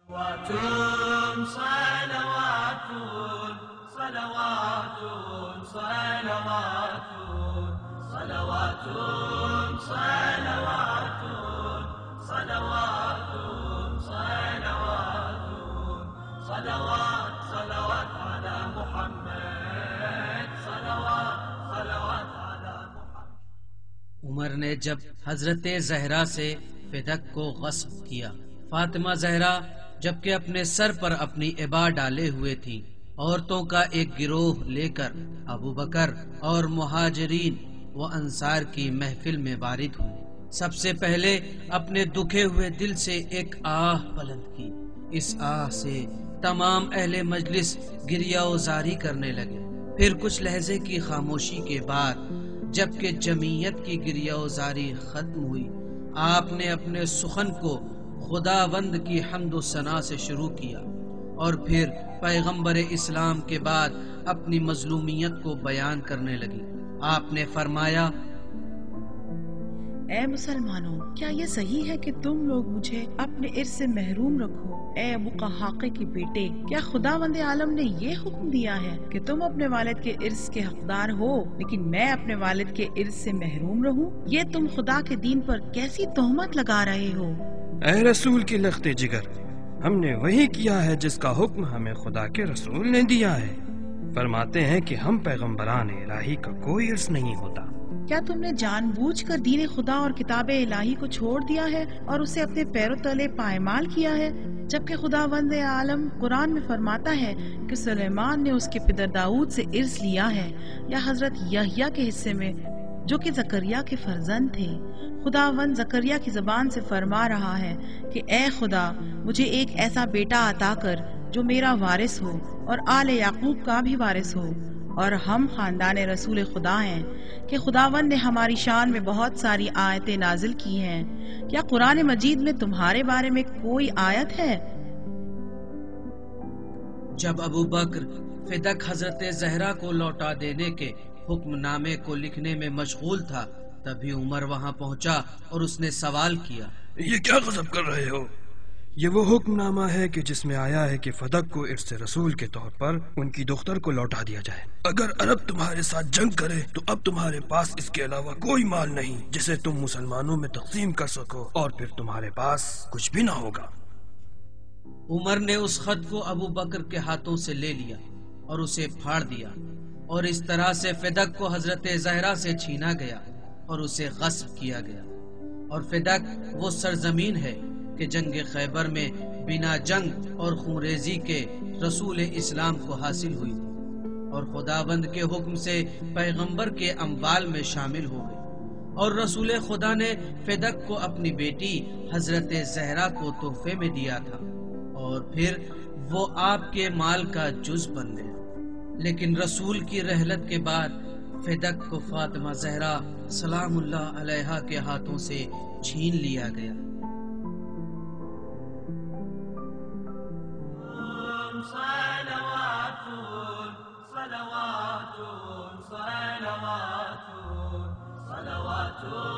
صلوات صلوات صلوات صلوات صلوات صلوات صلوات صلوات صلوات صلوات على محمد صلوات صلوات على محمد۔ عمر نے جب حضرت زہرا سے فدک کو غصب کیا، فاطمہ زہرا جبکہ اپنے سر پر اپنی عبا ڈالے ہوئے تھی، عورتوں کا ایک گروہ لے کر ابو بکر اور مہاجرین و انصار کی محفل میں وارد ہوئی۔ سب سے پہلے اپنے دکھے ہوئے دل سے ایک آہ بلند کی۔ اس آہ سے تمام اہل مجلس گریہ و زاری کرنے لگے۔ پھر کچھ لہجے کی خاموشی کے بعد جبکہ جمعیت کی گریہ و زاری ختم ہوئی، آپ نے اپنے سخن کو خداوند کی حمد و ثنا سے شروع کیا اور پھر پیغمبر اسلام کے بعد اپنی مظلومیت کو بیان کرنے لگی۔ آپ نے فرمایا، اے مسلمانوں، کیا یہ صحیح ہے کہ تم لوگ مجھے اپنے ارث سے محروم رکھو؟ اے ابو قحاقے کے بیٹے، کیا خداوند عالم نے یہ حکم دیا ہے کہ تم اپنے والد کے ارث کے حقدار ہو لیکن میں اپنے والد کے ارث سے محروم رہوں؟ یہ تم خدا کے دین پر کیسی تہمت لگا رہے ہو؟ اے رسول کی لخت جگر، ہم نے وہی کیا ہے جس کا حکم ہمیں خدا کے رسول نے دیا ہے۔ فرماتے ہیں کہ ہم پیغمبران الہی کا کوئی ارث نہیں ہوتا۔ کیا تم نے جان بوجھ کر دین خدا اور کتاب الہی کو چھوڑ دیا ہے اور اسے اپنے پیروں تلے پائمال کیا ہے، جبکہ خداوند عالم قرآن میں فرماتا ہے کہ سلیمان نے اس کے پدر داؤد سے ارث لیا ہے، یا حضرت یحییٰ کے حصے میں جو کہ زکریا کے فرزند تھے۔ خداوند زکریا کی زبان سے فرما رہا ہے کہ اے خدا، مجھے ایک ایسا بیٹا عطا کر جو میرا وارث ہو اور آل یعقوب کا بھی وارث ہو، اور ہم خاندان رسول خدا ہیں کہ خداوند نے ہماری شان میں بہت ساری آیتیں نازل کی ہیں۔ کیا قرآن مجید میں تمہارے بارے میں کوئی آیت ہے؟ جب ابو بکر فدک حضرت زہرا کو لوٹا دینے کے حکم نامے کو لکھنے میں مشغول تھا، تبھی عمر وہاں پہنچا اور اس نے سوال کیا، یہ کیا غضب کر رہے ہو؟ یہ وہ حکم نامہ ہے کہ جس میں آیا ہے کہ فدک کو ارث رسول کے طور پر ان کی دختر کو لوٹا دیا جائے۔ اگر عرب تمہارے ساتھ جنگ کرے تو اب تمہارے پاس اس کے علاوہ کوئی مال نہیں جسے تم مسلمانوں میں تقسیم کر سکو، اور پھر تمہارے پاس کچھ بھی نہ ہوگا۔ عمر نے اس خط کو ابو بکر کے ہاتھوں سے لے لیا اور اسے پھاڑ دیا، اور اس طرح سے فدک کو حضرت زہرا سے چھینا گیا اور اسے غصب کیا گیا۔ اور فدک وہ سرزمین ہے کہ جنگ خیبر میں بنا جنگ اور خونریزی کے رسول اسلام کو حاصل ہوئی تھی، اور خداوند کے حکم سے پیغمبر کے اموال میں شامل ہو گئی، اور رسول خدا نے فدک کو اپنی بیٹی حضرت زہرا کو تحفے میں دیا تھا، اور پھر وہ آپ کے مال کا جز بن گیا۔ لیکن رسول کی رحلت کے بعد فدک کو فاطمہ زہرا سلام اللہ علیہا کے ہاتھوں سے چھین لیا گیا۔ صلوات صلوات صلوات صلوات